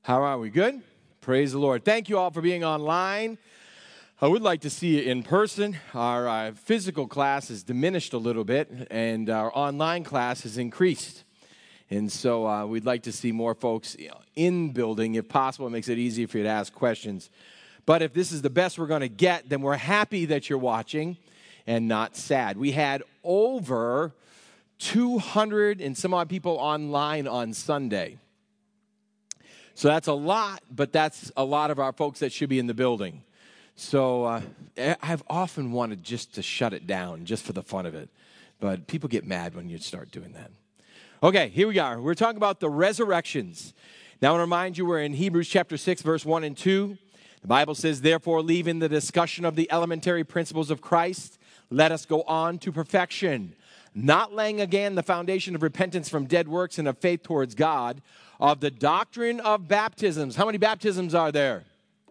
How are we? Good? Praise the Lord. Thank you all for being online. I would like to see you in person. Our physical class has diminished a little bit, and our online class has increased. And so we'd like to see more folks in building. If possible, it makes it easier for you to ask questions. But if this is the best we're going to get, then we're happy that you're watching and not sad. We had over 200 and some odd people online on Sunday. So that's a lot, but that's a lot of our folks that should be in the building. So I've often wanted just to shut it down just for the fun of it. But people get mad when you start doing that. Okay, here we are. We're talking about the resurrections. Now I want to remind you we're in Hebrews chapter 6, verse 1 and 2. The Bible says, therefore, leaving the discussion of the elementary principles of Christ, let us go on to perfection, not laying again the foundation of repentance from dead works and of faith towards God, of the doctrine of baptisms. How many baptisms are there?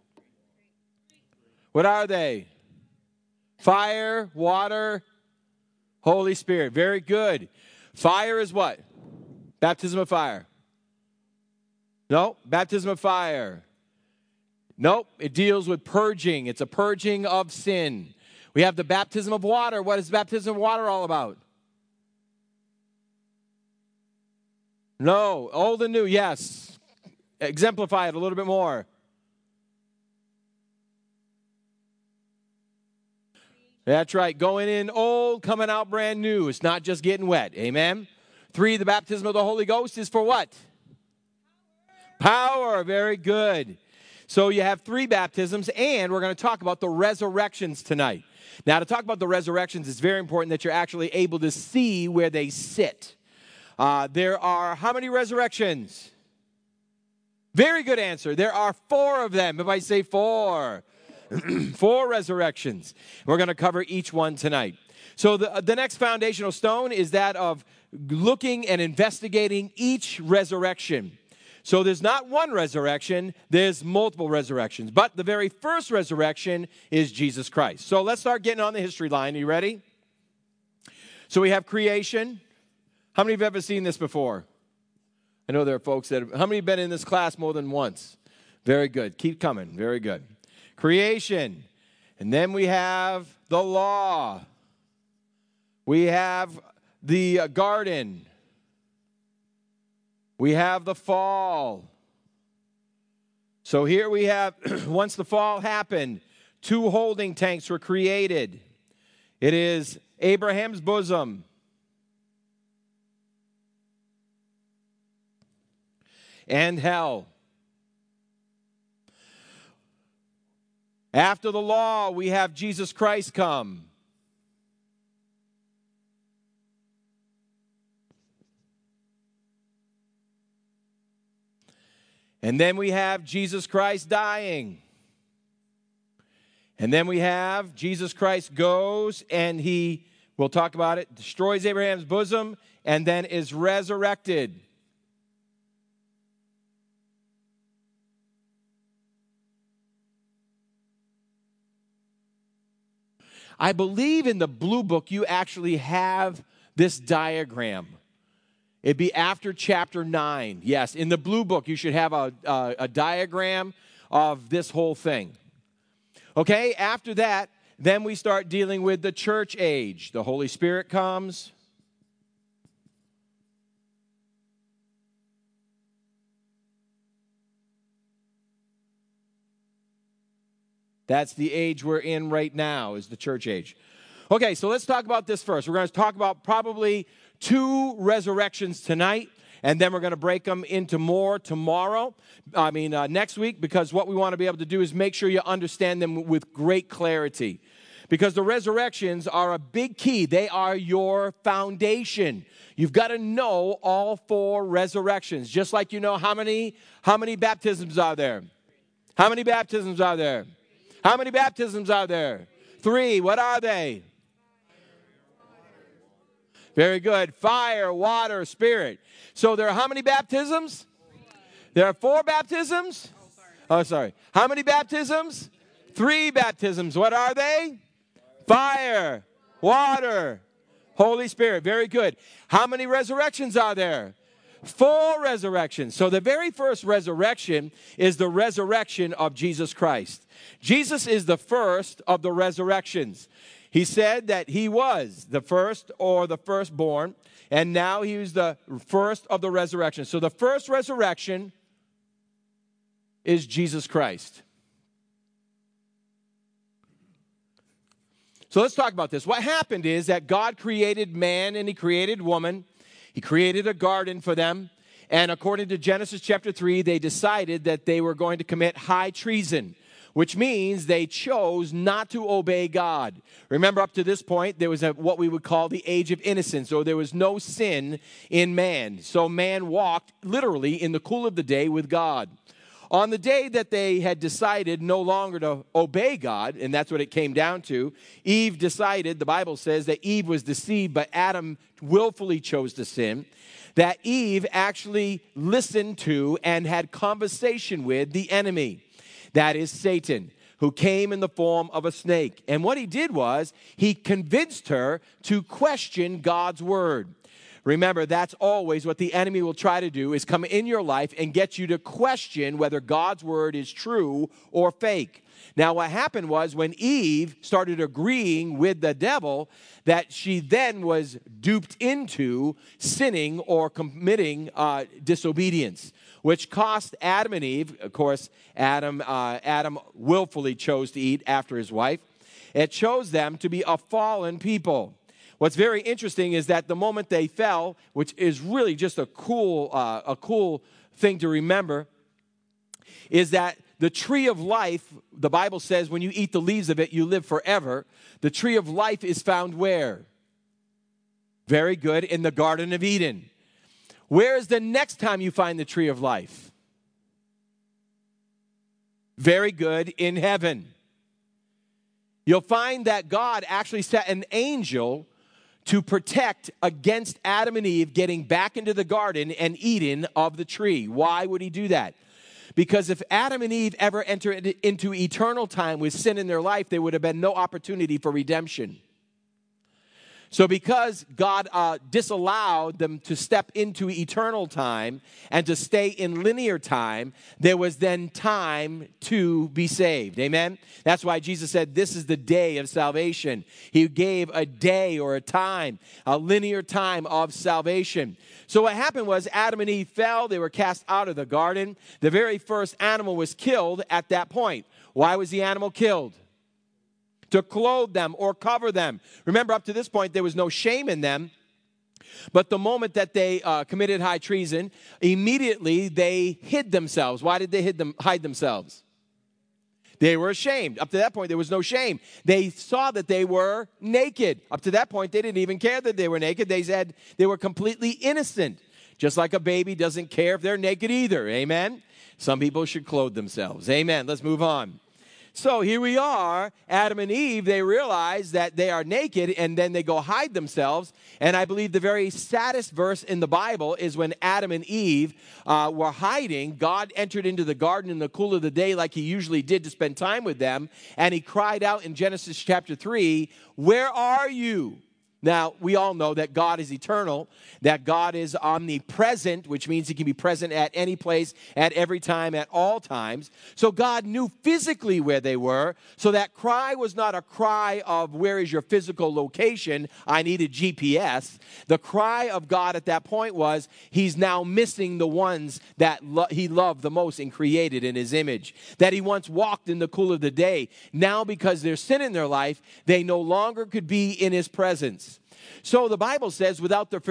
What are they? Fire, water, Holy Spirit. Very good. Fire is what? Baptism of fire. No, baptism of fire. Nope, it deals with purging. It's a purging of sin. We have the baptism of water. What is baptism of water all about? No, old and new, yes. Exemplify it a little bit more. That's right. Going in old, coming out brand new. It's not just getting wet. Amen. 3, the baptism of the Holy Ghost is for what? Power. Very good. So you have 3 baptisms, and we're going to talk about the resurrections tonight. Now, to talk about the resurrections, it's very important that you're actually able to see where they sit. There are how many resurrections? Very good answer. There are 4 of them. If I say 4, 4 resurrections. We're going to cover each one tonight. So the next foundational stone is that of looking and investigating each resurrection. So there's not one resurrection, there's multiple resurrections. But the very first resurrection is Jesus Christ. So let's start getting on the history line. Are you ready? So we have creation. How many have ever seen this before? I know there are folks that how many have been in this class more than once? Very good. Keep coming. Very good. Creation. And then we have the law. We have the garden. We have the fall. So here we have, once the fall happened, 2 holding tanks were created. It is Abraham's bosom. And hell. After the law, we have Jesus Christ come. And then we have Jesus Christ dying. And then we have Jesus Christ goes and he, we'll talk about it, destroys Abraham's bosom and then is resurrected. I believe in the Blue Book you actually have this diagram. It'd be after chapter 9. Yes, in the Blue Book you should have a diagram of this whole thing. Okay, after that, then we start dealing with the church age. The Holy Spirit comes. That's the age we're in right now, is the church age. Okay, so let's talk about this first. We're going to talk about probably 2 resurrections tonight, and then we're going to break them into more tomorrow. Next week, because what we want to be able to do is make sure you understand them with great clarity. Because the resurrections are a big key. They are your foundation. You've got to know all 4 resurrections. Just like you know how many baptisms are there? How many baptisms are there? How many baptisms are there? 3. What are they? Very good. Fire, water, spirit. So there are how many baptisms? There are 4 baptisms? Oh, sorry. How many baptisms? 3 baptisms. What are they? Fire, water, Holy Spirit. Very good. How many resurrections are there? 4 resurrections. So the very first resurrection is the resurrection of Jesus Christ. Jesus is the first of the resurrections. He said that he was the first or the firstborn, and now he was the first of the resurrection. So the first resurrection is Jesus Christ. So let's talk about this. What happened is that God created man and he created woman. He created a garden for them. And according to Genesis chapter 3, they decided that they were going to commit high treason, which means they chose not to obey God. Remember, up to this point, there was what we would call the age of innocence, or there was no sin in man. So man walked literally in the cool of the day with God. On the day that they had decided no longer to obey God, and that's what it came down to, Eve decided, the Bible says that Eve was deceived, but Adam willfully chose to sin, that Eve actually listened to and had conversation with the enemy. That is Satan, who came in the form of a snake. And what he did was he convinced her to question God's word. Remember, that's always what the enemy will try to do, is come in your life and get you to question whether God's word is true or fake. Now, what happened was when Eve started agreeing with the devil, that she then was duped into sinning or committing disobedience, which cost Adam and Eve. Of course, Adam willfully chose to eat after his wife. It chose them to be a fallen people. What's very interesting is that the moment they fell, which is really just a cool thing to remember, is that the tree of life, the Bible says when you eat the leaves of it, you live forever. The tree of life is found where? Very good, in the Garden of Eden. Where is the next time you find the tree of life? Very good, in heaven. You'll find that God actually set an angel to protect against Adam and Eve getting back into the garden and eating of the tree. Why would he do that? Because if Adam and Eve ever entered into eternal time with sin in their life, there would have been no opportunity for redemption. So because God disallowed them to step into eternal time and to stay in linear time, there was then time to be saved. Amen? That's why Jesus said this is the day of salvation. He gave a day or a time, a linear time of salvation. So what happened was Adam and Eve fell. They were cast out of the garden. The very first animal was killed at that point. Why was the animal killed? To clothe them or cover them. Remember, up to this point, there was no shame in them. But the moment that they committed high treason, immediately they hid themselves. Why did they hide themselves? They were ashamed. Up to that point, there was no shame. They saw that they were naked. Up to that point, they didn't even care that they were naked. They said they were completely innocent. Just like a baby doesn't care if they're naked either. Amen? Some people should clothe themselves. Amen. Let's move on. So here we are, Adam and Eve, they realize that they are naked, and then they go hide themselves. And I believe the very saddest verse in the Bible is when Adam and Eve were hiding. God entered into the garden in the cool of the day like he usually did to spend time with them. And he cried out in Genesis chapter 3, "Where are you?" Now, we all know that God is eternal, that God is omnipresent, which means he can be present at any place, at every time, at all times. So God knew physically where they were. So that cry was not a cry of where is your physical location, I need a GPS. The cry of God at that point was he's now missing the ones that he loved the most and created in his image, that he once walked in the cool of the day. Now, because there's sin in their life, they no longer could be in his presence. So the Bible says without the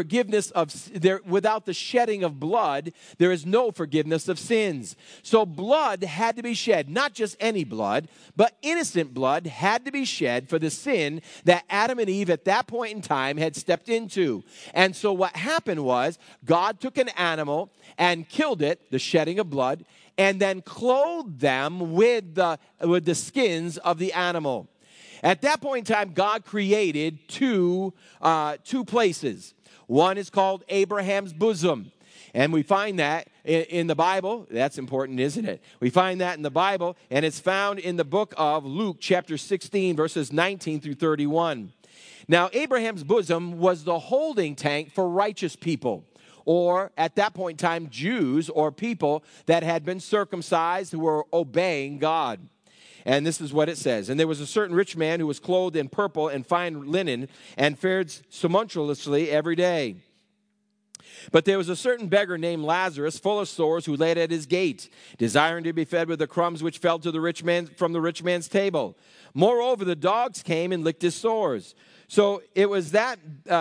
shedding of blood, there is no forgiveness of sins. So blood had to be shed, not just any blood, but innocent blood had to be shed for the sin that Adam and Eve at that point in time had stepped into. And so what happened was God took an animal and killed it, the shedding of blood, and then clothed them with the skins of the animal. At that point in time, God created two places. One is called Abraham's bosom. And we find that in the Bible. That's important, isn't it? We find that in the Bible, and it's found in the book of Luke, chapter 16, verses 19 through 31. Now, Abraham's bosom was the holding tank for righteous people, or at that point in time, Jews or people that had been circumcised who were obeying God. And this is what it says. And there was a certain rich man who was clothed in purple and fine linen and fared sumptuously every day. But there was a certain beggar named Lazarus, full of sores, who lay at his gate, desiring to be fed with the crumbs which fell to the rich man from the rich man's table. Moreover, the dogs came and licked his sores. So it was that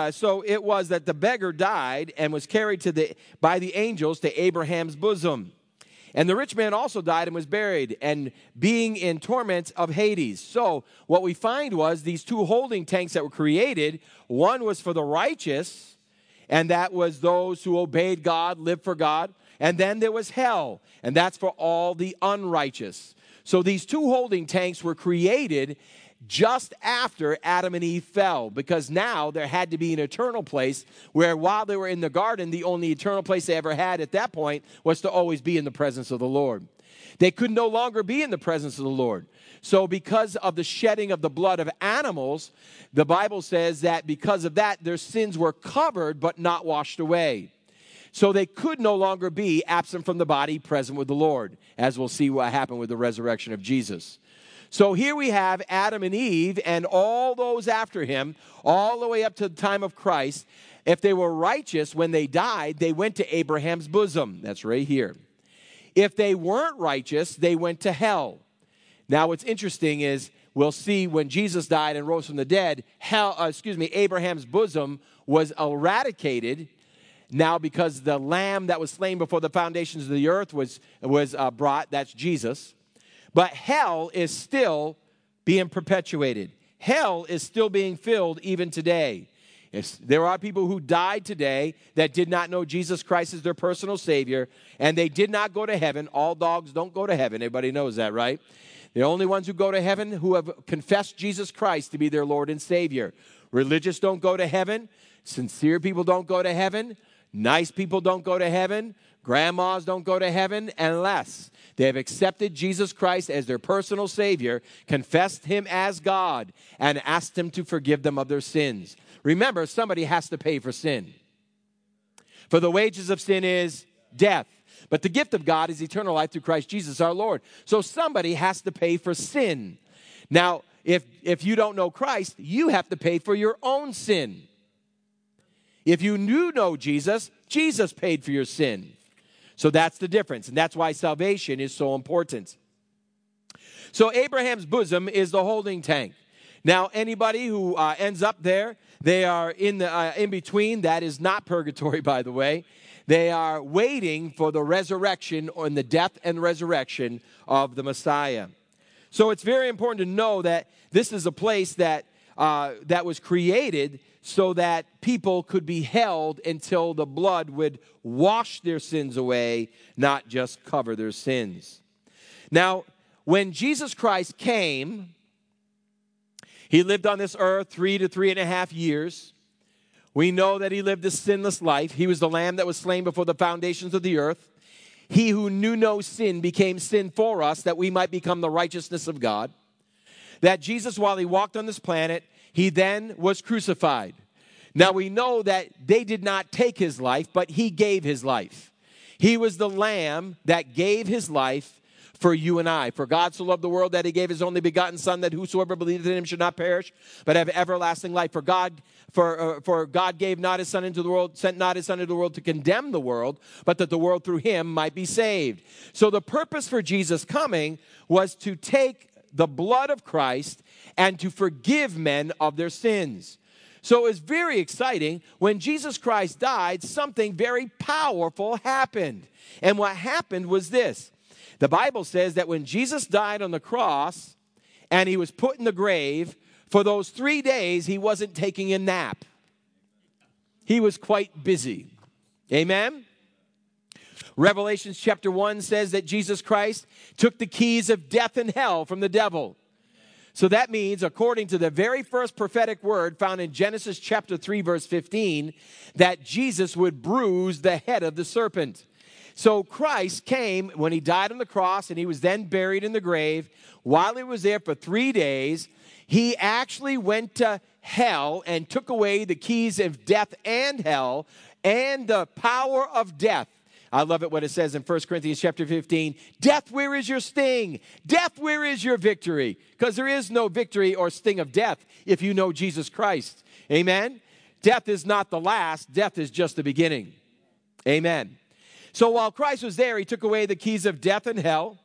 the beggar died and was carried by the angels to Abraham's bosom. And the rich man also died and was buried, and being in torments of Hades. So what we find was these two holding tanks that were created, one was for the righteous, and that was those who obeyed God, lived for God. And then there was hell, and that's for all the unrighteous. So these two holding tanks were created just after Adam and Eve fell, because now there had to be an eternal place where while they were in the garden, the only eternal place they ever had at that point was to always be in the presence of the Lord. They could no longer be in the presence of the Lord. So because of the shedding of the blood of animals, the Bible says that because of that, their sins were covered but not washed away. So they could no longer be absent from the body, present with the Lord, as we'll see what happened with the resurrection of Jesus. So here we have Adam and Eve and all those after him, all the way up to the time of Christ. If they were righteous, when they died, they went to Abraham's bosom. That's right here. If they weren't righteous, they went to hell. Now what's interesting is we'll see when Jesus died and rose from the dead, Abraham's bosom was eradicated. Now because the lamb that was slain before the foundations of the earth was brought, that's Jesus. But hell is still being perpetuated. Hell is still being filled even today. There are people who died today that did not know Jesus Christ as their personal Savior, and they did not go to heaven. All dogs don't go to heaven. Everybody knows that, right? The only ones who go to heaven who have confessed Jesus Christ to be their Lord and Savior. Religious don't go to heaven. Sincere people don't go to heaven. Nice people don't go to heaven. Grandmas don't go to heaven unless they have accepted Jesus Christ as their personal Savior, confessed Him as God, and asked Him to forgive them of their sins. Remember, somebody has to pay for sin. For the wages of sin is death. But the gift of God is eternal life through Christ Jesus our Lord. So somebody has to pay for sin. Now, if you don't know Christ, you have to pay for your own sin. If you do know Jesus, Jesus paid for your sin. So that's the difference, and that's why salvation is so important. So Abraham's bosom is the holding tank. Now, anybody who ends up there, they are in between. That is not purgatory, by the way. They are waiting for the resurrection or the death and resurrection of the Messiah. So it's very important to know that this is a place that was created so that people could be held until the blood would wash their sins away, not just cover their sins. Now, when Jesus Christ came, He lived on this earth 3 to 3.5 years. We know that He lived a sinless life. He was the Lamb that was slain before the foundations of the earth. He who knew no sin became sin for us, that we might become the righteousness of God. That Jesus, while He walked on this planet, He then was crucified. Now we know that they did not take His life, but He gave His life. He was the Lamb that gave His life for you and I. For God so loved the world that He gave His only begotten Son, that whosoever believeth in Him should not perish, but have everlasting life. For God gave not His Son into the world, sent not His Son into the world to condemn the world, but that the world through Him might be saved. So the purpose for Jesus coming was to take the blood of Christ and to forgive men of their sins. So it was very exciting. When Jesus Christ died, something very powerful happened. And what happened was this. The Bible says that when Jesus died on the cross and He was put in the grave, for those 3 days, He wasn't taking a nap. He was quite busy. Amen? Revelation chapter 1 says that Jesus Christ took the keys of death and hell from the devil. So that means, according to the very first prophetic word found in Genesis chapter 3, verse 15, that Jesus would bruise the head of the serpent. So Christ came when He died on the cross, and He was then buried in the grave. While He was there for 3 days, He actually went to hell and took away the keys of death and hell and the power of death. I love it what it says in 1 Corinthians chapter 15. Death, where is your sting? Death, where is your victory? Because there is no victory or sting of death if you know Jesus Christ. Amen? Death is not the last. Death is just the beginning. Amen. So while Christ was there, he took away the keys of death and hell.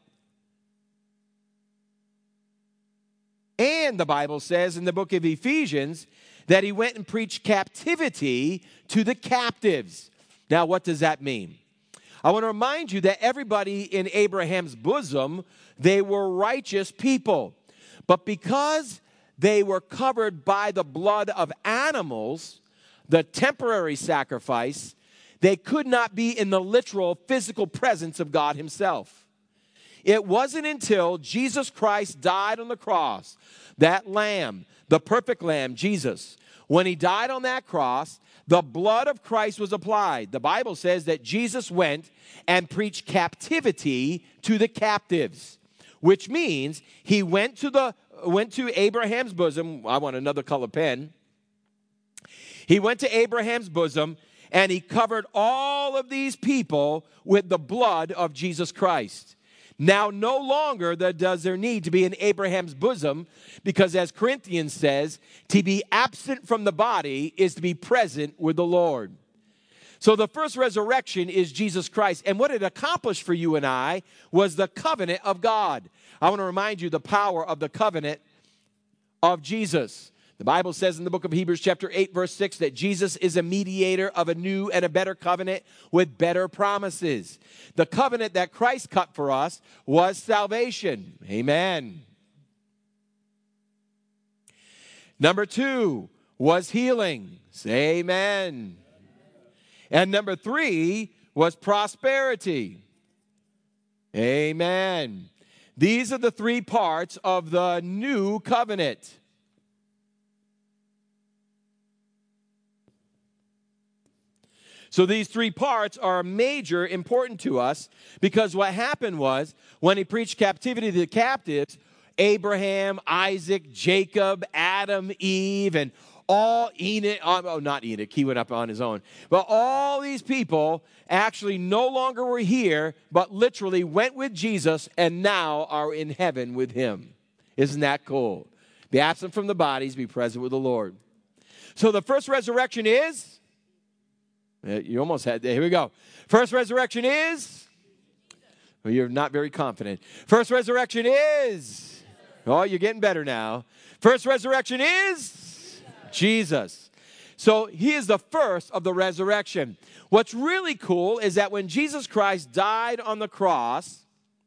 And the Bible says in the book of Ephesians that he went and preached captivity to the captives. Now, what does that mean? I want to remind you that everybody in Abraham's bosom, they were righteous people. But because they were covered by the blood of animals, the temporary sacrifice, they could not be in the literal physical presence of God himself. It wasn't until Jesus Christ died on the cross, that lamb, the perfect lamb, Jesus, when he died on that cross, the blood of Christ was applied. The Bible says that Jesus went and preached captivity to the captives, which means he went to Abraham's bosom. I want another color pen. He went to Abraham's bosom and he covered all of these people with the blood of Jesus Christ. Now, no longer does there need to be in Abraham's bosom, because as Corinthians says, to be absent from the body is to be present with the Lord. So the first resurrection is Jesus Christ. And what it accomplished for you and I was the covenant of God. I want to remind you the power of the covenant of Jesus. The Bible says in the book of Hebrews chapter 8, verse 6, that Jesus is a mediator of a new and a better covenant with better promises. The covenant that Christ cut for us was salvation. Amen. Number 2 was healing. Say amen. And number 3 was prosperity. Amen. These are the 3 parts of the new covenant. So these 3 parts are major, important to us, because what happened was, when he preached captivity to the captives, Abraham, Isaac, Jacob, Adam, Eve, and all Enoch, not Enoch, he went up on his own, but all these people actually no longer were here, but literally went with Jesus and now are in heaven with him. Isn't that cool? Be absent from the bodies, be present with the Lord. So the first resurrection is... You almost had, here we go. First resurrection is? Well, you're not very confident. First resurrection is? Oh, you're getting better now. First resurrection is? Jesus. So he is the first of the resurrection. What's really cool is that when Jesus Christ died on the cross,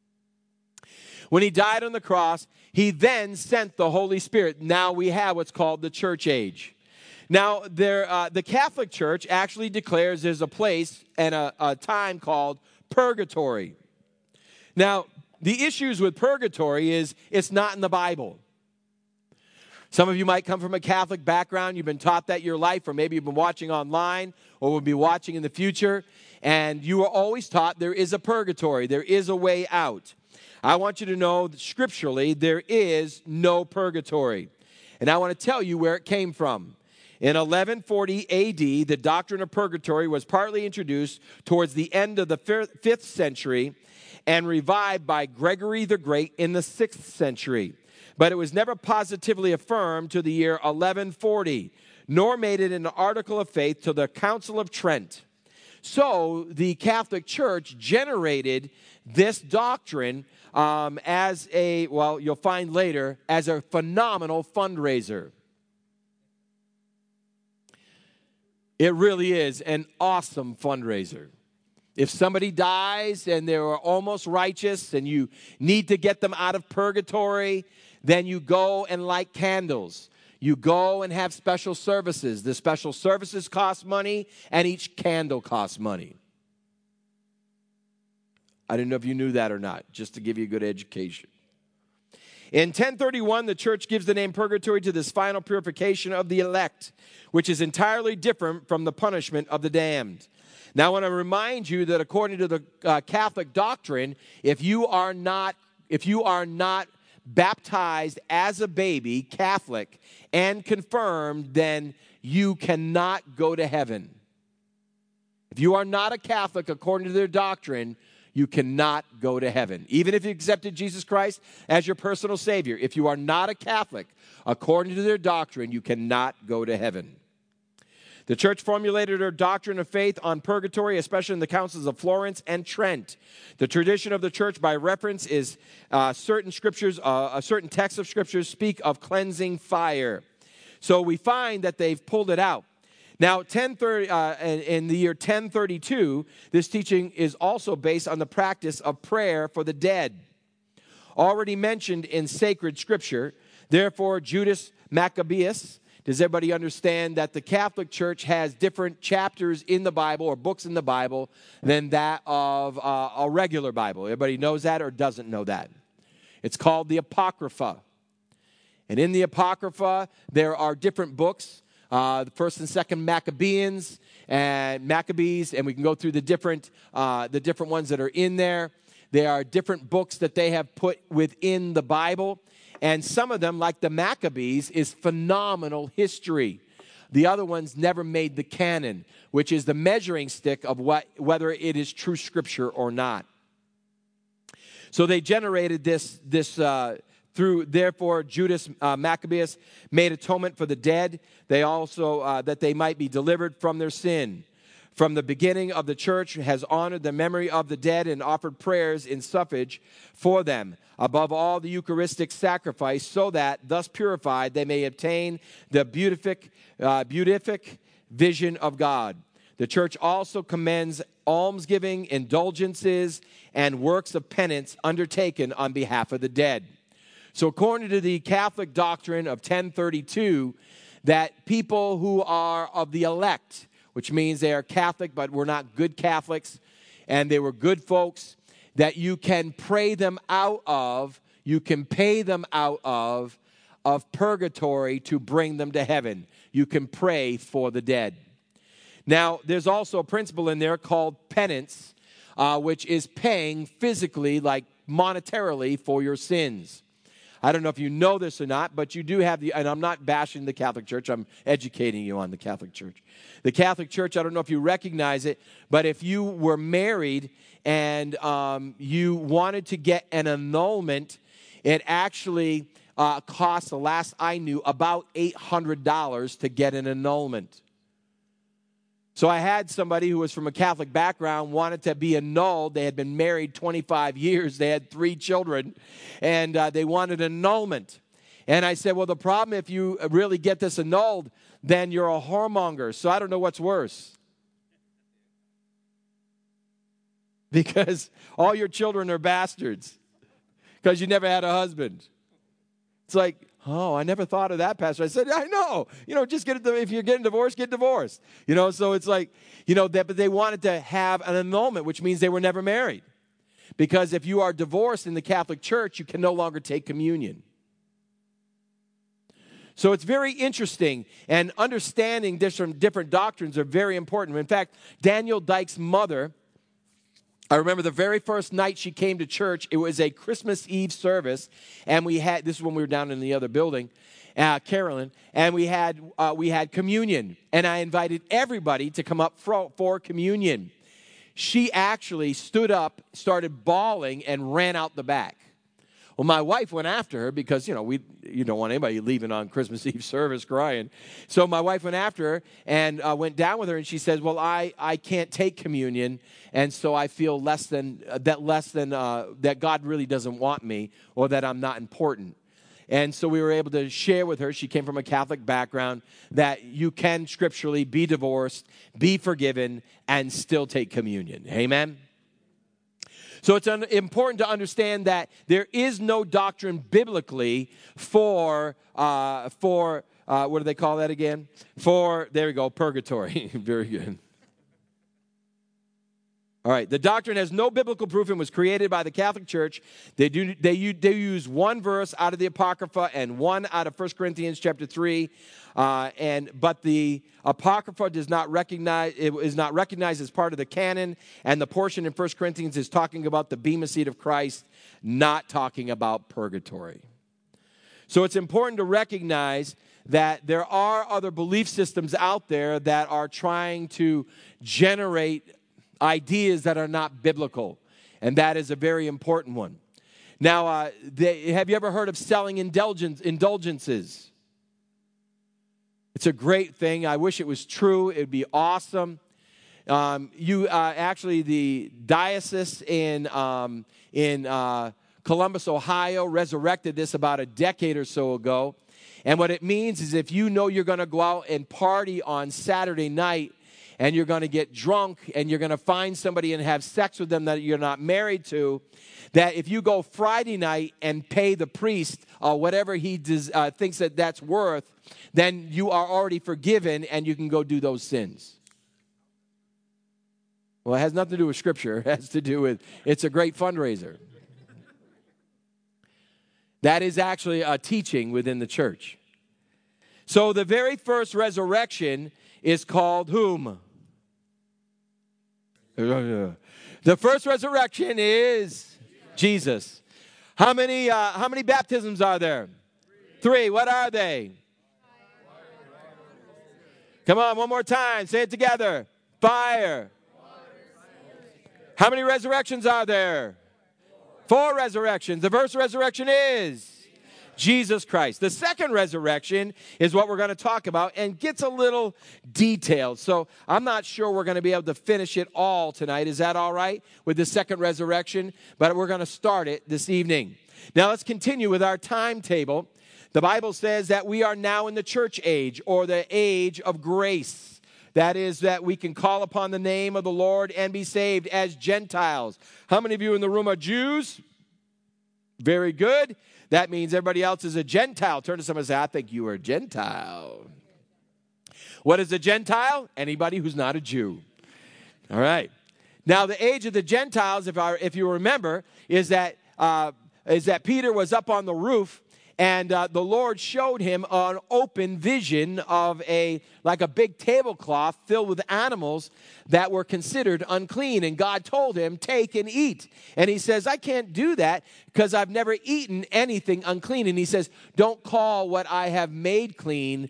he then sent the Holy Spirit. Now we have what's called the church age. Now, the Catholic Church actually declares there's a place and a time called purgatory. Now, the issues with purgatory is it's not in the Bible. Some of you might come from a Catholic background. You've been taught that your life, or maybe you've been watching online or will be watching in the future, and you were always taught there is a purgatory. There is a way out. I want you to know that scripturally there is no purgatory. And I want to tell you where it came from. In 1140 A.D., the doctrine of purgatory was partly introduced towards the end of the 5th century and revived by Gregory the Great in the 6th century. But it was never positively affirmed to the year 1140, nor made it an article of faith till the Council of Trent. So the Catholic Church generated this doctrine as a, well, you'll find later, as a phenomenal fundraiser. It really is an awesome fundraiser. If somebody dies and they were almost righteous and you need to get them out of purgatory, then you go and light candles. You go and have special services. The special services cost money, and each candle costs money. I didn't know if you knew that or not, just to give you a good education. In 1031, the church gives the name purgatory to this final purification of the elect, which is entirely different from the punishment of the damned. Now, I want to remind you that according to the Catholic doctrine, if you are not baptized as a baby, Catholic, and confirmed, then you cannot go to heaven. If you are not a Catholic according to their doctrine, you cannot go to heaven. Even if you accepted Jesus Christ as your personal Savior, if you are not a Catholic according to their doctrine, you cannot go to heaven. The church formulated her doctrine of faith on purgatory, especially in the councils of Florence and Trent. The tradition of the church by reference is certain scriptures, certain texts of scriptures speak of cleansing fire. So we find that they've pulled it out. Now, in the year 1032, this teaching is also based on the practice of prayer for the dead. Already mentioned in sacred scripture, therefore, Judas Maccabeus. Does everybody understand that the Catholic Church has different chapters in the Bible or books in the Bible than that of a regular Bible? Everybody knows that or doesn't know that? It's called the Apocrypha. And in the Apocrypha, there are different books, the first and second Maccabees, and we can go through the different ones that are in there. There are different books that they have put within the Bible. And some of them, like the Maccabees, is phenomenal history. The other ones never made the canon, which is the measuring stick of whether it is true scripture or not. So they generated this through, therefore, Judas Maccabeus made atonement for the dead. They also, that they might be delivered from their sin. From the beginning of the church has honored the memory of the dead and offered prayers in suffrage for them, above all the Eucharistic sacrifice, so that, thus purified, they may obtain the beatific vision of God. The church also commends almsgiving, indulgences, and works of penance undertaken on behalf of the dead. So according to the Catholic doctrine of 1032, that people who are of the elect, which means they are Catholic but were not good Catholics, and they were good folks, that you can pray them out of, you can pay them out of purgatory to bring them to heaven. You can pray for the dead. Now, there's also a principle in there called penance, which is paying physically, like monetarily, for your sins. I don't know if you know this or not, but you do have and I'm not bashing the Catholic Church, I'm educating you on the Catholic Church. The Catholic Church, I don't know if you recognize it, but if you were married and you wanted to get an annulment, it actually cost, the last I knew, about $800 to get an annulment. So I had somebody who was from a Catholic background, wanted to be annulled. They had been married 25 years. They had 3 children, and they wanted an annulment. And I said, well, the problem, if you really get this annulled, then you're a whoremonger. So I don't know what's worse. Because all your children are bastards. Because you never had a husband. It's like, oh, I never thought of that, Pastor. I said, I know. Just if you're getting divorced, get divorced. So it's like, but they wanted to have an annulment, which means they were never married. Because if you are divorced in the Catholic Church, you can no longer take communion. So it's very interesting, and understanding different doctrines are very important. In fact, Daniel Dyke's mother, I remember the very first night she came to church, it was a Christmas Eve service, and this is when we were down in the other building, Carolyn, and we had communion, and I invited everybody to come up for communion. She actually stood up, started bawling, and ran out the back. Well, my wife went after her because, you don't want anybody leaving on Christmas Eve service crying. So my wife went after her and went down with her, and she says, well, I can't take communion, and so I feel that God really doesn't want me, or that I'm not important. And so we were able to share with her, she came from a Catholic background, that you can scripturally be divorced, be forgiven, and still take communion. Amen? So it's important to understand that there is no doctrine biblically for what do they call that again? There we go, purgatory. Very good. All right, the doctrine has no biblical proof and was created by the Catholic Church. They use one verse out of the Apocrypha and one out of 1 Corinthians chapter 3. But the Apocrypha is not recognized as part of the canon, and the portion in 1 Corinthians is talking about the bema seat of Christ, not talking about purgatory. So it's important to recognize that there are other belief systems out there that are trying to generate ideas that are not biblical. And that is a very important one. Now, have you ever heard of selling indulgences? It's a great thing. I wish it was true. It would be awesome. Actually, the diocese in Columbus, Ohio, resurrected this about a decade or so ago. And what it means is if you know you're going to go out and party on Saturday night and you're going to get drunk and you're going to find somebody and have sex with them that you're not married to, that if you go Friday night and pay the priest whatever he thinks that that's worth, then you are already forgiven and you can go do those sins. Well, it has nothing to do with Scripture. It has to do with, it's a great fundraiser. That is actually a teaching within the church. So the very first resurrection is called whom? The first resurrection is Jesus. How many baptisms are there? 3. What are they? Come on, one more time. Say it together. Fire. How many resurrections are there? 4 resurrections. The first resurrection is Jesus Christ. The second resurrection is what we're going to talk about and gets a little detailed. So I'm not sure we're going to be able to finish it all tonight. Is that all right with the second resurrection? But we're going to start it this evening. Now let's continue with our timetable. The Bible says that we are now in the church age, or the age of grace. That is, that we can call upon the name of the Lord and be saved as Gentiles. How many of you in the room are Jews? Very good. That means everybody else is a Gentile. Turn to someone and say, I think you are a Gentile. What is a Gentile? Anybody who's not a Jew. All right. Now, the age of the Gentiles, if you remember, is that Peter was up on the roof, and the Lord showed him an open vision of like a big tablecloth filled with animals that were considered unclean. And God told him, take and eat. And he says, I can't do that because I've never eaten anything unclean. And he says, don't call what I have made clean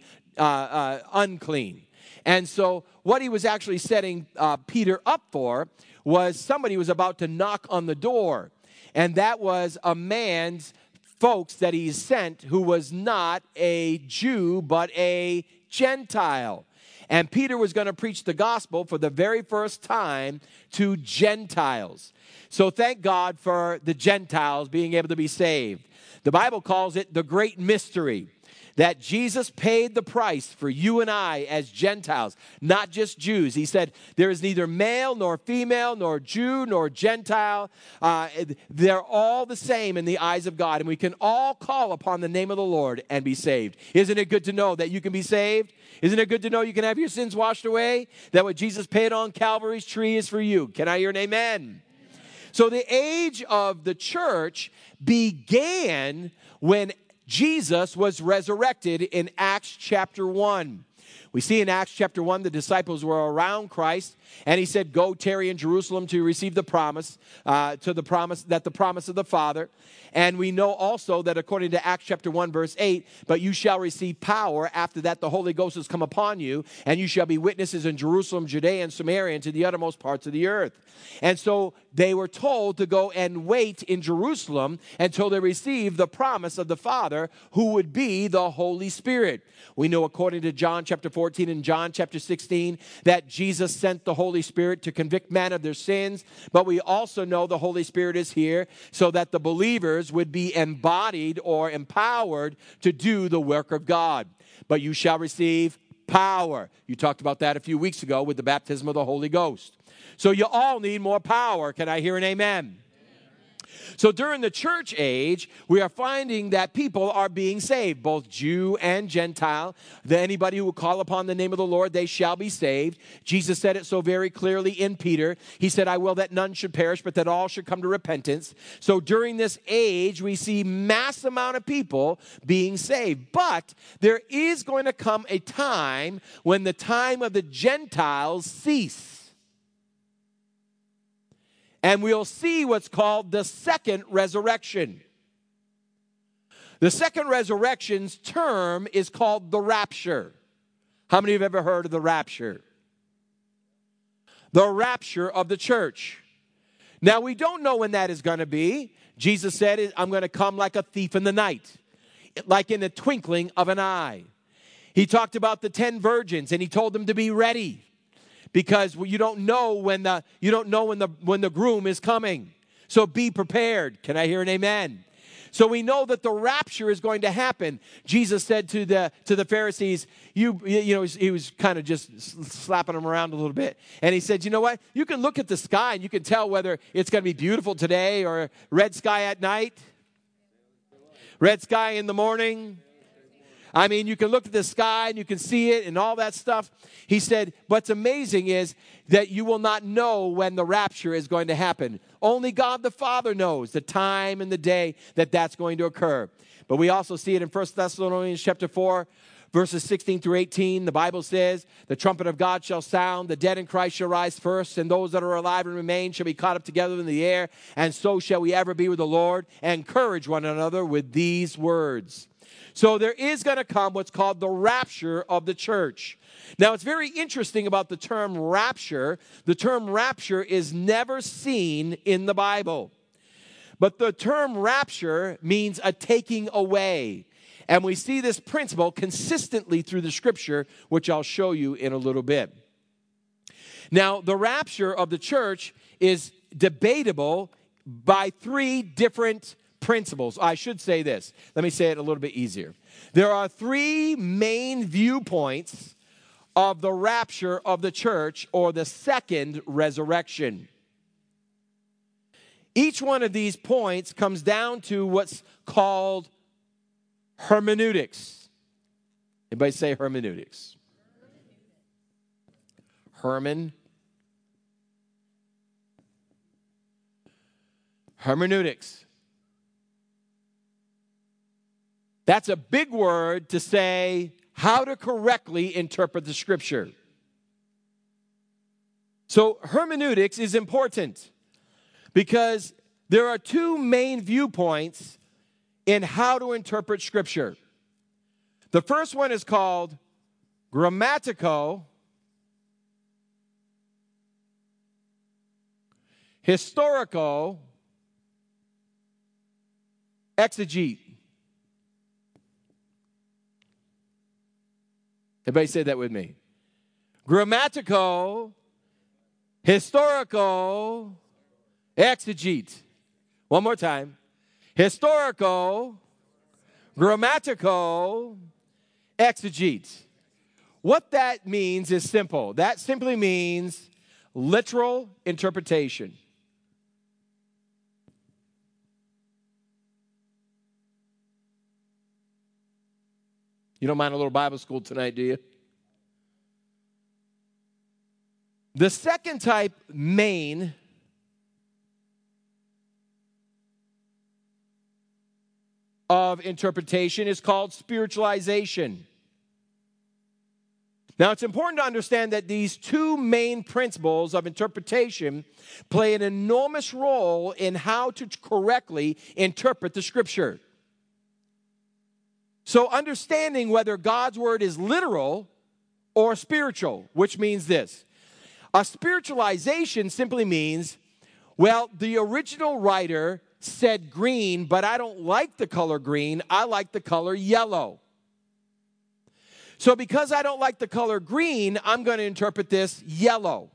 unclean. And so what he was actually setting Peter up for was somebody was about to knock on the door. And that was a man's folks that he sent who was not a Jew but a Gentile. And Peter was going to preach the gospel for the very first time to Gentiles. So thank God for the Gentiles being able to be saved. The Bible calls it the great mystery, that Jesus paid the price for you and I as Gentiles, not just Jews. He said, there is neither male nor female, nor Jew nor Gentile. They're all the same in the eyes of God, and we can all call upon the name of the Lord and be saved. Isn't it good to know that you can be saved? Isn't it good to know you can have your sins washed away? That what Jesus paid on Calvary's tree is for you. Can I hear an amen? So the age of the church began when Jesus was resurrected in Acts chapter 1. We see in Acts chapter 1, the disciples were around Christ, and he said, go tarry in Jerusalem to receive the promise, the promise of the Father. And we know also that according to Acts chapter 1, verse 8, but you shall receive power. After that, the Holy Ghost has come upon you, and you shall be witnesses in Jerusalem, Judea, and Samaria, and to the uttermost parts of the earth. And so they were told to go and wait in Jerusalem until they received the promise of the Father, who would be the Holy Spirit. We know according to John chapter 14 and John chapter 16 that Jesus sent the Holy Spirit to convict men of their sins. But we also know the Holy Spirit is here so that the believers would be embodied or empowered to do the work of God. But you shall receive power. You talked about that a few weeks ago with the baptism of the Holy Ghost. So you all need more power. Can I hear an amen? So during the church age, we are finding that people are being saved, both Jew and Gentile. That anybody who will call upon the name of the Lord, they shall be saved. Jesus said it so very clearly in Peter. He said, I will that none should perish, but that all should come to repentance. So during this age, we see mass amount of people being saved. But there is going to come a time when the time of the Gentiles cease. And we'll see what's called the second resurrection. The second resurrection's term is called the rapture. How many have ever heard of the rapture? The rapture of the church. Now, we don't know when that is going to be. Jesus said, I'm going to come like a thief in the night, like in the twinkling of an eye. He talked about the 10 virgins, and he told them to be ready because you don't know when the groom is coming. So be prepared. Can I hear an amen? So we know that the rapture is going to happen. Jesus said to the Pharisees, he was kind of just slapping them around a little bit. And he said, you know what? You can look at the sky and you can tell whether it's going to be beautiful today or red sky at night, red sky in the morning. I mean, you can look at the sky and you can see it and all that stuff. He said, what's amazing is that you will not know when the rapture is going to happen. Only God the Father knows the time and the day that that's going to occur. But we also see it in 1 Thessalonians chapter 4, verses 16 through 18. The Bible says, the trumpet of God shall sound, the dead in Christ shall rise first, and those that are alive and remain shall be caught up together in the air, and so shall we ever be with the Lord. Encourage one another with these words. So there is going to come what's called the rapture of the church. Now, it's very interesting about the term rapture. The term rapture is never seen in the Bible. But the term rapture means a taking away. And we see this principle consistently through the scripture, which I'll show you in a little bit. Now, the rapture of the church is debatable by 3 different principles. I should say this. Let me say it a little bit easier. There are 3 main viewpoints of the rapture of the church or the second resurrection. Each one of these points comes down to what's called hermeneutics. Everybody say hermeneutics. Hermeneutics. That's a big word to say how to correctly interpret the scripture. So hermeneutics is important because there are 2 main viewpoints in how to interpret scripture. The first one is called grammatical, historical, exegete. Everybody say that with me. Grammatical, historical, exegete. One more time. Historical, grammatical, exegete. What that means is simple. That simply means literal interpretation. You don't mind a little Bible school tonight, do you? The second type, main, of interpretation is called spiritualization. Now, it's important to understand that these 2 main principles of interpretation play an enormous role in how to correctly interpret the scripture. So understanding whether God's word is literal or spiritual, which means this. A spiritualization simply means, well, the original writer said green, but I don't like the color green. I like the color yellow. So because I don't like the color green, I'm going to interpret this yellow.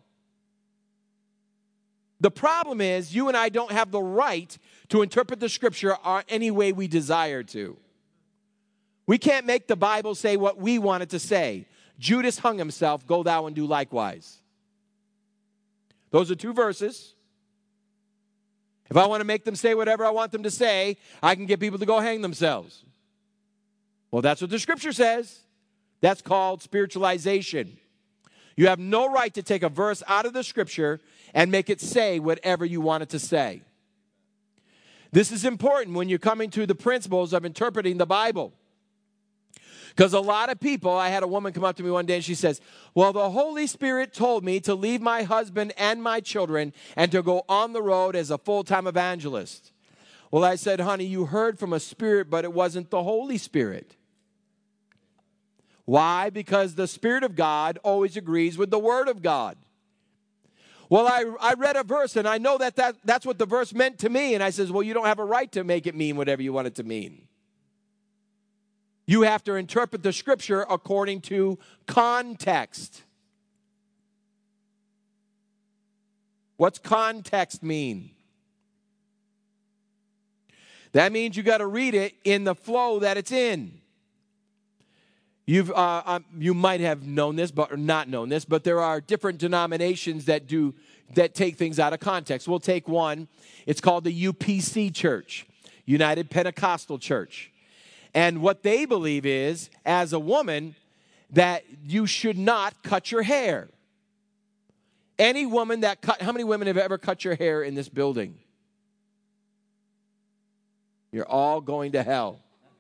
The problem is you and I don't have the right to interpret the scripture any way we desire to. We can't make the Bible say what we want it to say. Judas hung himself, go thou and do likewise. Those are 2 verses. If I want to make them say whatever I want them to say, I can get people to go hang themselves. Well, that's what the scripture says. That's called spiritualization. You have no right to take a verse out of the scripture and make it say whatever you want it to say. This is important when you're coming to the principles of interpreting the Bible. Because a lot of people, I had a woman come up to me one day and she says, well, the Holy Spirit told me to leave my husband and my children and to go on the road as a full-time evangelist. Well, I said, honey, you heard from a spirit, but it wasn't the Holy Spirit. Why? Because the Spirit of God always agrees with the Word of God. Well, I read a verse, and I know that's what the verse meant to me. And I says, well, you don't have a right to make it mean whatever you want it to mean. You have to interpret the Scripture according to context. What's context mean? That means you got to read it in the flow that it's in. You might have known this, but or not known this, but there are different denominations that take things out of context. We'll take one. It's called the UPC Church, United Pentecostal Church. And what they believe is, as a woman, that you should not cut your hair. Any woman how many women have ever cut your hair in this building? You're all going to hell.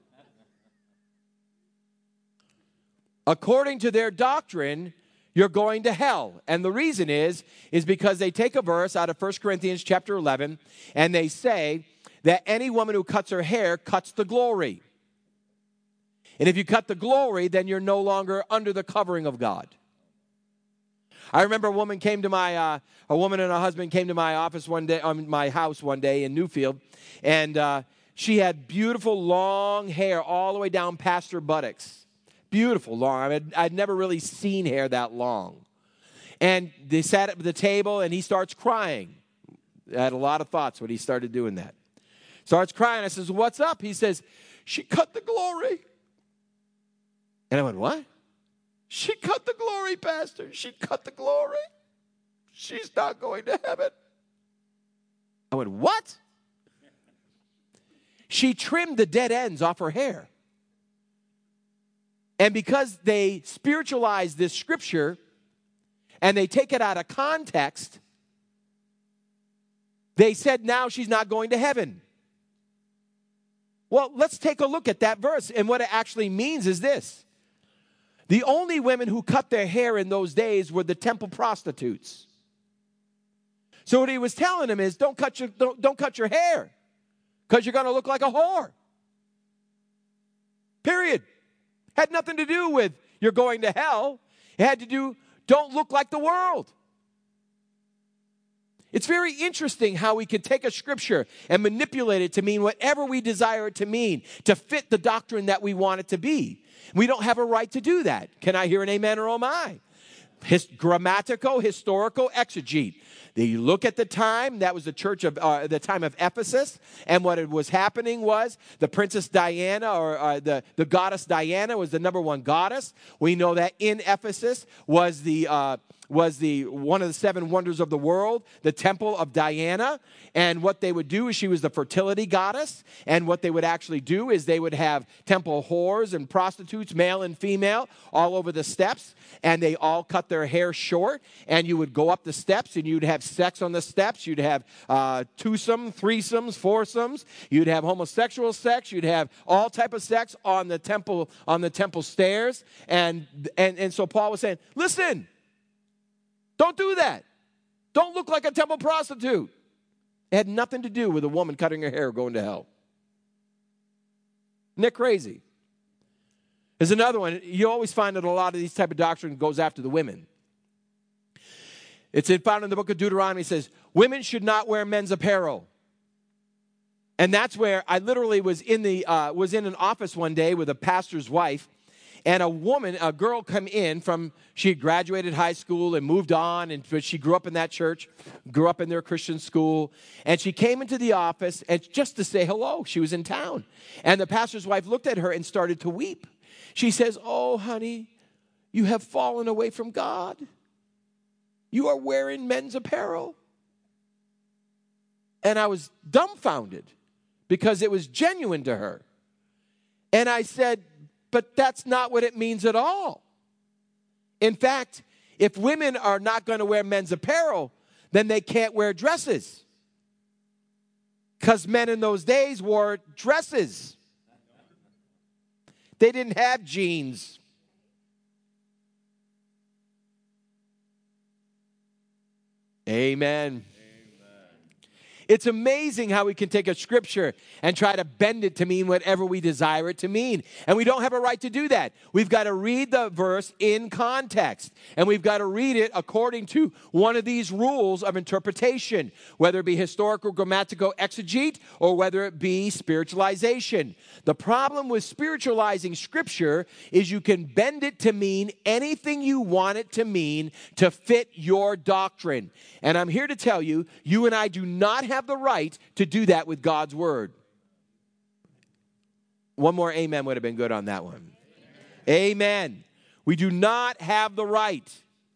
According to their doctrine, you're going to hell. And the reason is because they take a verse out of 1 Corinthians chapter 11, and they say that any woman who cuts her hair cuts the glory. And if you cut the glory, then you're no longer under the covering of God. I remember a woman and her husband came to my office one day, my house one day in Newfield, and she had beautiful long hair all the way down past her buttocks. Beautiful long. I'd never really seen hair that long. And they sat at the table, and he starts crying. I had a lot of thoughts when he started doing that. Starts crying. I says, what's up? He says, she cut the glory. And I went, what? She cut the glory, Pastor. She cut the glory. She's not going to heaven. I went, what? She trimmed the dead ends off her hair. And because they spiritualize this scripture and they take it out of context, they said now she's not going to heaven. Well, let's take a look at that verse. And what it actually means is this. The only women who cut their hair in those days were the temple prostitutes. So what he was telling them is don't cut your hair because you're going to look like a whore. Period. Had nothing to do with you're going to hell. It had to do, don't look like the world. It's very interesting how we can take a scripture and manipulate it to mean whatever we desire it to mean, to fit the doctrine that we want it to be. We don't have a right to do that. Can I hear an amen or oh my? Grammatical, historical, exegete. They look at the time, that was the church of the time of Ephesus, and what was happening was the Princess Diana, or the goddess Diana was the number one goddess. We know that in Ephesus was one of the seven wonders of the world, the temple of Diana. And what they would do is she was the fertility goddess. And what they would actually do is they would have temple whores and prostitutes, male and female, all over the steps. And they all cut their hair short. And you would go up the steps and you'd have sex on the steps. You'd have twosome, threesomes, foursomes. You'd have homosexual sex. You'd have all type of sex on the temple stairs. And so Paul was saying, listen, don't do that. Don't look like a temple prostitute. It had nothing to do with a woman cutting her hair going to hell. Isn't that crazy? There's another one. You always find that a lot of these type of doctrine goes after the women. It's found in the book of Deuteronomy. It says, women should not wear men's apparel. And that's where I literally was in an office one day with a pastor's wife. And a girl come in she had graduated high school and moved on, but she grew up in that church, grew up in their Christian school. And she came into the office and just to say hello. She was in town. And the pastor's wife looked at her and started to weep. She says, oh, honey, you have fallen away from God. You are wearing men's apparel. And I was dumbfounded because it was genuine to her. And I said, but that's not what it means at all. In fact, if women are not going to wear men's apparel, then they can't wear dresses. Because men in those days wore dresses. They didn't have jeans. Amen. It's amazing how we can take a scripture and try to bend it to mean whatever we desire it to mean. And we don't have a right to do that. We've got to read the verse in context. And we've got to read it according to one of these rules of interpretation, whether it be historical, grammatical, exegete, or whether it be spiritualization. The problem with spiritualizing scripture is you can bend it to mean anything you want it to mean to fit your doctrine. And I'm here to tell you, you and I do not have the right to do that with God's word. One more amen would have been good on that one. Amen. We do not have the right.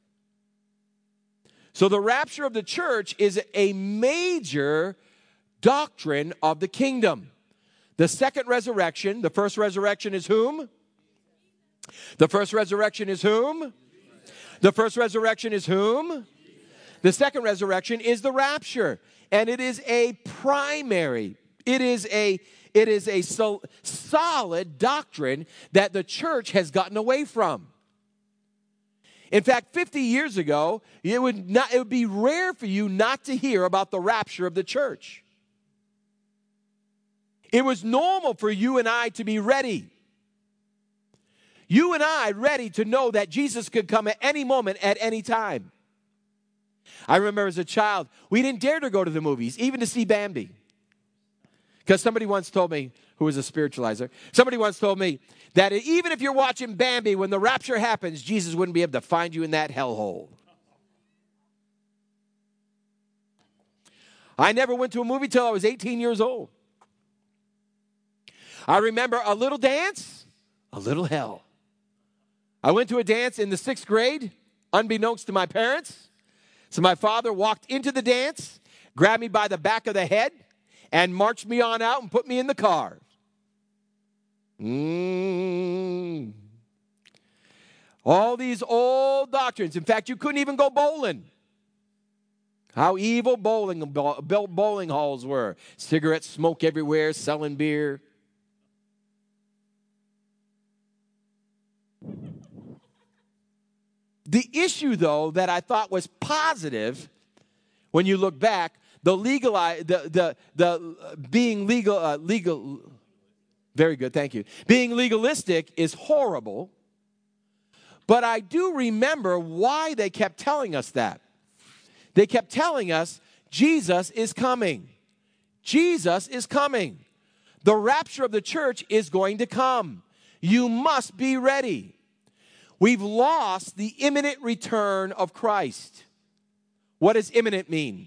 So the rapture of the church is a major doctrine of the kingdom. The second resurrection, the first resurrection is whom? The first resurrection is whom? The first resurrection is whom? The second resurrection is the rapture. And it is a primary, it is a solid doctrine that the church has gotten away from. In fact, 50 years ago, it would be rare for you not to hear about the rapture of the church. It was normal for you and I to be ready. You and I ready to know that Jesus could come at any moment, at any time. I remember as a child, we didn't dare to go to the movies, even to see Bambi. Because somebody once told me, who was a spiritualizer, somebody once told me that even if you're watching Bambi, when the rapture happens, Jesus wouldn't be able to find you in that hellhole. I never went to a movie till I was 18 years old. I remember a little dance, a little hell. I went to a dance in the 6th grade, unbeknownst to my parents. So my father walked into the dance, grabbed me by the back of the head, and marched me on out and put me in the car. All these old doctrines. In fact, you couldn't even go bowling. How evil bowling halls were. Cigarette smoke everywhere, selling beer. The issue, though, that I thought was positive, when you look back, being legal. Very good, thank you. Being legalistic is horrible, but I do remember why they kept telling us that. They kept telling us Jesus is coming. Jesus is coming. The rapture of the church is going to come. You must be ready. We've lost the imminent return of Christ. What does imminent mean?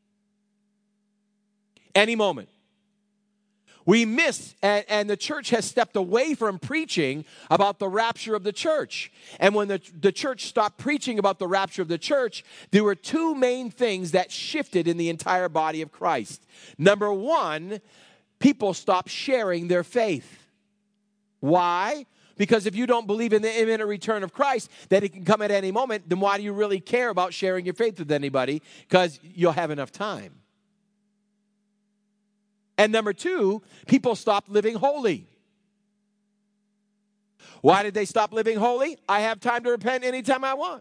Any moment. We miss, and the church has stepped away from preaching about the rapture of the church. And when the church stopped preaching about the rapture of the church, there were two main things that shifted in the entire body of Christ. Number one, people stopped sharing their faith. Why? Because if you don't believe in the imminent return of Christ, that it can come at any moment, then why do you really care about sharing your faith with anybody? Because you'll have enough time. And number two, people stopped living holy. Why did they stop living holy? I have time to repent anytime I want.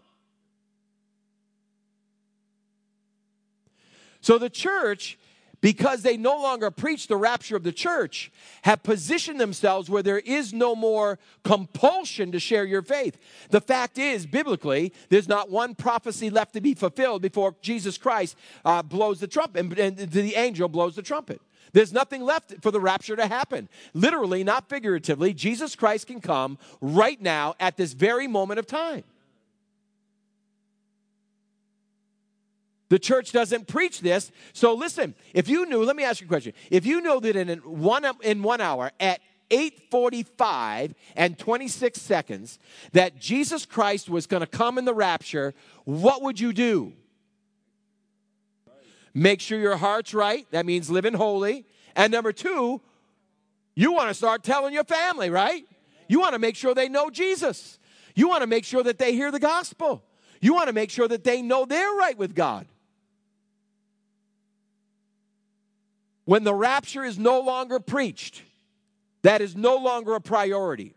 So the church, because they no longer preach the rapture of the church, have positioned themselves where there is no more compulsion to share your faith. The fact is, biblically, there's not one prophecy left to be fulfilled before Jesus Christ blows the trumpet, and the angel blows the trumpet. There's nothing left for the rapture to happen. Literally, not figuratively, Jesus Christ can come right now at this very moment of time. The church doesn't preach this. So listen, if you knew, let me ask you a question. If you know that in 1 hour at 8:45 and 26 seconds that Jesus Christ was going to come in the rapture, what would you do? Make sure your heart's right. That means living holy. And number two, you want to start telling your family, right? You want to make sure they know Jesus. You want to make sure that they hear the gospel. You want to make sure that they know they're right with God. When the rapture is no longer preached, that is no longer a priority.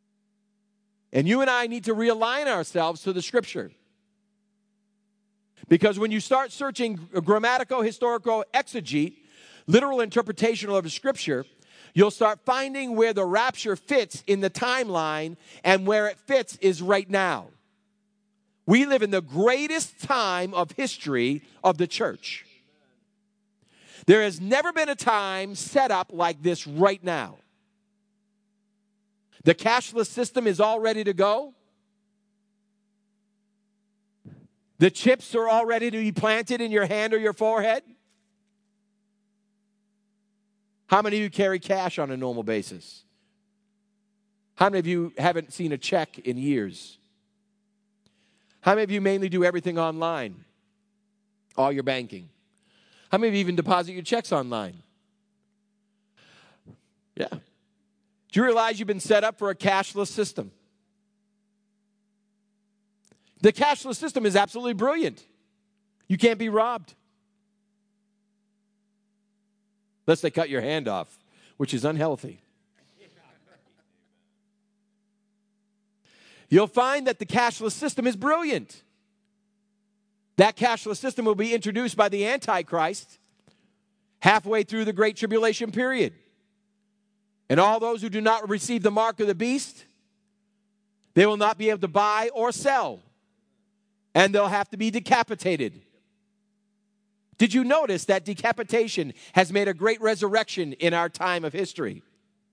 And you and I need to realign ourselves to the Scripture. Because when you start searching grammatical, historical, exegete, literal interpretation of the Scripture, you'll start finding where the rapture fits in the timeline, and where it fits is right now. We live in the greatest time of history of the church. There has never been a time set up like this right now. The cashless system is all ready to go. The chips are all ready to be planted in your hand or your forehead. How many of you carry cash on a normal basis? How many of you haven't seen a check in years? How many of you mainly do everything online? All your banking. How many of you even deposit your checks online? Yeah. Do you realize you've been set up for a cashless system? The cashless system is absolutely brilliant. You can't be robbed. Unless they cut your hand off, which is unhealthy. You'll find that the cashless system is brilliant. That cashless system will be introduced by the Antichrist halfway through the Great Tribulation period. And all those who do not receive the mark of the beast, they will not be able to buy or sell. And they'll have to be decapitated. Did you notice that decapitation has made a great resurrection in our time of history?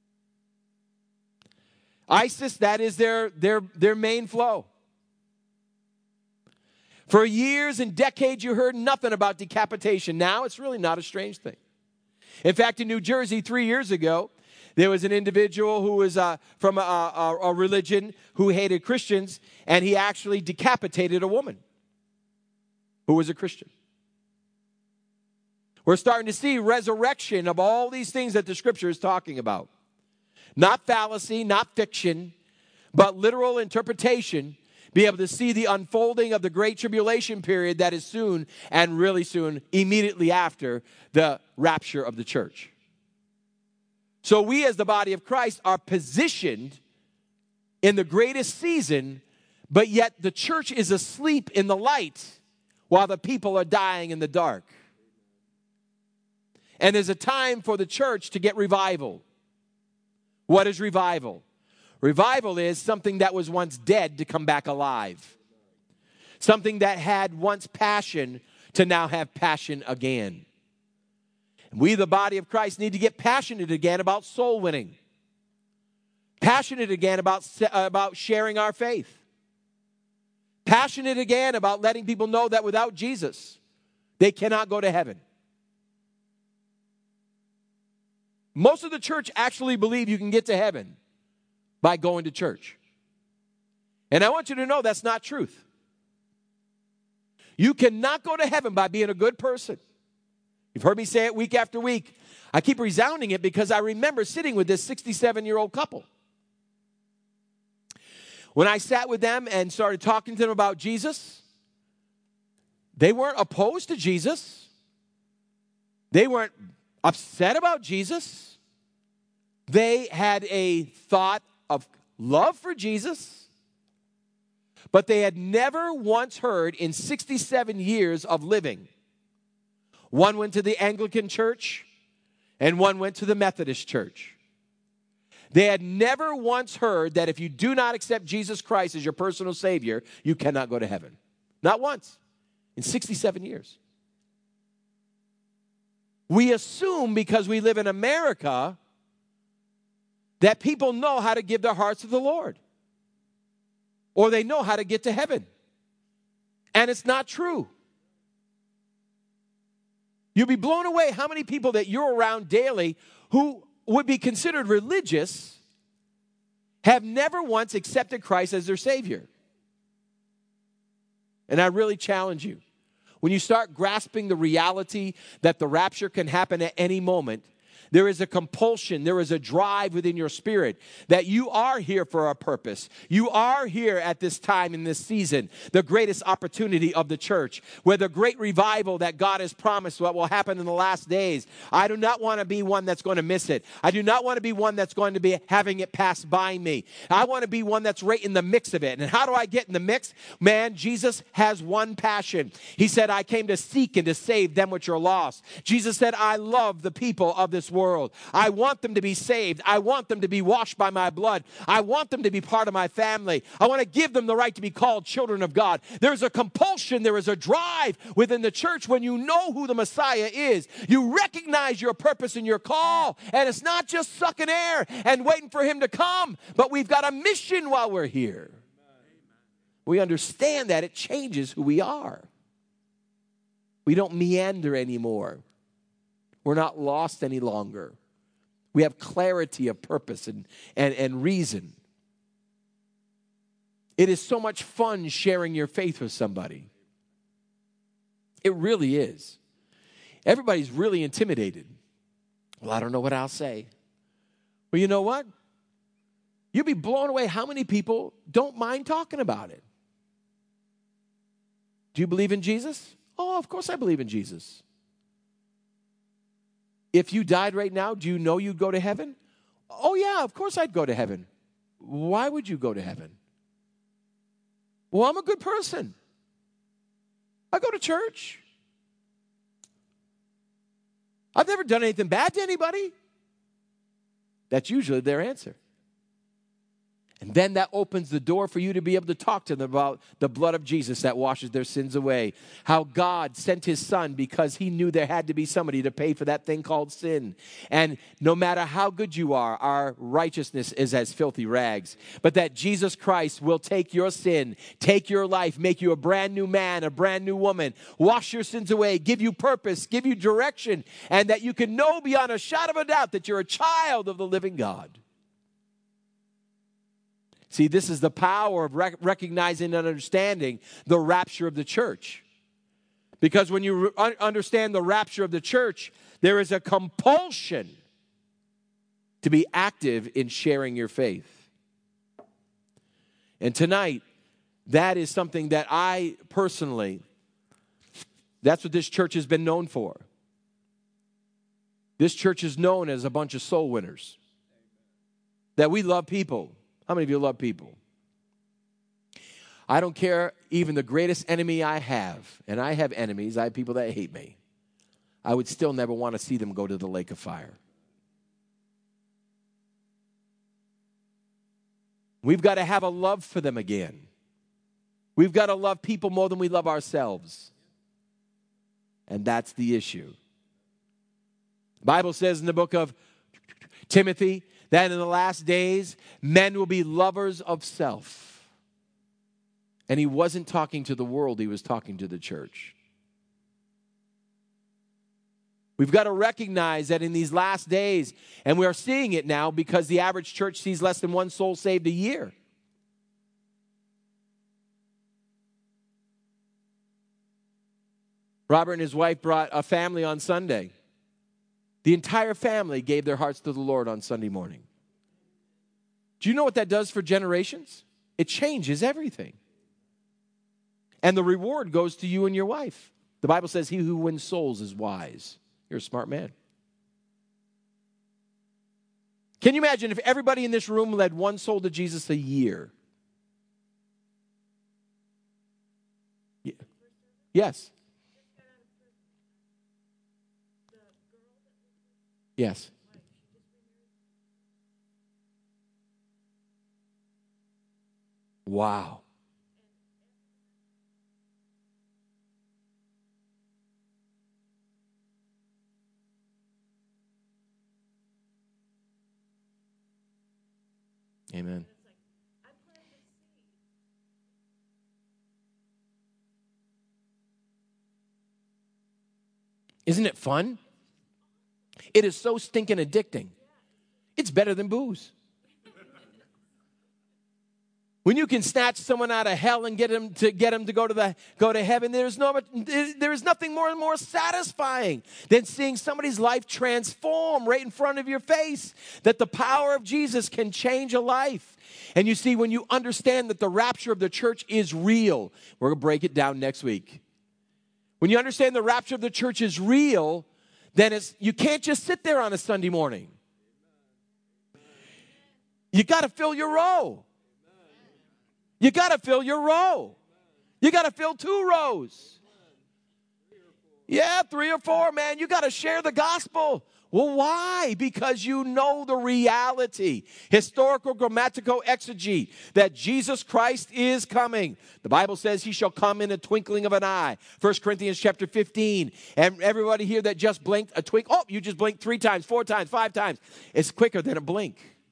ISIS, that is their main flow. For years and decades, you heard nothing about decapitation. Now, it's really not a strange thing. In fact, in New Jersey 3 years ago, there was an individual who was from a religion who hated Christians, and he actually decapitated a woman who was a Christian. We're starting to see resurrection of all these things that the Scripture is talking about. Not fallacy, not fiction, but literal interpretation. Be able to see the unfolding of the Great Tribulation period that is soon, and really soon, immediately after the rapture of the church. So we as the body of Christ are positioned in the greatest season, but yet the church is asleep in the light while the people are dying in the dark. And there's a time for the church to get revival. What is revival? Revival is something that was once dead to come back alive. Something that had once passion to now have passion again. We, the body of Christ, need to get passionate again about soul winning. Passionate again about sharing our faith. Passionate again about letting people know that without Jesus, they cannot go to heaven. Most of the church actually believe you can get to heaven by going to church. And I want you to know that's not truth. You cannot go to heaven by being a good person. You've heard me say it week after week. I keep resounding it because I remember sitting with this 67-year-old couple. When I sat with them and started talking to them about Jesus, they weren't opposed to Jesus. They weren't upset about Jesus. They had a thought of love for Jesus, but they had never once heard in 67 years of living. One went to the Anglican church, and one went to the Methodist church. They had never once heard that if you do not accept Jesus Christ as your personal Savior, you cannot go to heaven. Not once in 67 years. We assume because we live in America that people know how to give their hearts to the Lord, or they know how to get to heaven. And it's not true. You'll be blown away how many people that you're around daily who would be considered religious have never once accepted Christ as their Savior. And I really challenge you, when you start grasping the reality that the rapture can happen at any moment, There is a compulsion. There is a drive within your spirit that you are here for a purpose. You are here at this time in this season, the greatest opportunity of the church, where the great revival that God has promised what will happen in the last days. I do not want to be one that's going to miss it. I do not want to be one that's going to be having it pass by me. I want to be one that's right in the mix of it. And how do I get in the mix? Man, Jesus has one passion. He said, I came to seek and to save them which are lost. Jesus said, I love the people of this world. I want them to be saved. I want them to be washed by my blood. I want them to be part of my family. I want to give them the right to be called children of God. There's a compulsion. There is a drive within the church when you know who the Messiah is. You recognize your purpose and your call. And it's not just sucking air and waiting for him to come, but we've got a mission while we're here. We understand that it changes who we are. We don't meander anymore. We're not lost any longer. We have clarity of purpose and reason. It is so much fun sharing your faith with somebody. It really is. Everybody's really intimidated. Well, I don't know what I'll say. Well, you know what? You'll be blown away how many people don't mind talking about it. Do you believe in Jesus? Oh, of course I believe in Jesus. If you died right now, do you know you'd go to heaven? Oh, yeah, of course I'd go to heaven. Why would you go to heaven? Well, I'm a good person. I go to church. I've never done anything bad to anybody. That's usually their answer. And then that opens the door for you to be able to talk to them about the blood of Jesus that washes their sins away. How God sent his son because he knew there had to be somebody to pay for that thing called sin. And no matter how good you are, our righteousness is as filthy rags. But that Jesus Christ will take your sin, take your life, make you a brand new man, a brand new woman, wash your sins away, give you purpose, give you direction, and that you can know beyond a shadow of a doubt that you're a child of the living God. See, this is the power of recognizing and understanding the rapture of the church. Because when you understand the rapture of the church, there is a compulsion to be active in sharing your faith. And tonight, that is something that I personally, that's what this church has been known for. This church is known as a bunch of soul winners. That we love people. How many of you love people? I don't care even the greatest enemy I have, and I have enemies, I have people that hate me. I would still never want to see them go to the lake of fire. We've got to have a love for them again. We've got to love people more than we love ourselves. And that's the issue. The Bible says in the book of Timothy that in the last days, men will be lovers of self. And he wasn't talking to the world, he was talking to the church. We've got to recognize that in these last days, and we are seeing it now because the average church sees less than one soul saved a year. Robert and his wife brought a family on Sunday. The entire family gave their hearts to the Lord on Sunday morning. Do you know what that does for generations? It changes everything. And the reward goes to you and your wife. The Bible says, he who wins souls is wise. You're a smart man. Can you imagine if everybody in this room led one soul to Jesus a year? Yes. Yes. Wow. Amen. Isn't it fun? It is so stinking addicting. It's better than booze. When you can snatch someone out of hell and get him to go to heaven, there is nothing more satisfying than seeing somebody's life transform right in front of your face. That the power of Jesus can change a life. And you see, when you understand that the rapture of the church is real, we're going to break it down next week. When you understand the rapture of the church is real, then you can't just sit there on a Sunday morning. You got to fill your row. You got to fill your row. You got to fill 2 rows. Yeah, 3 or 4, man. You got to share the gospel. Well, why? Because you know the reality, historical, grammatical exegete, that Jesus Christ is coming. The Bible says he shall come in a twinkling of an eye. 1 Corinthians chapter 15. And everybody here that just blinked a twink, oh, you just blinked 3 times, 4 times, 5 times. It's quicker than a blink.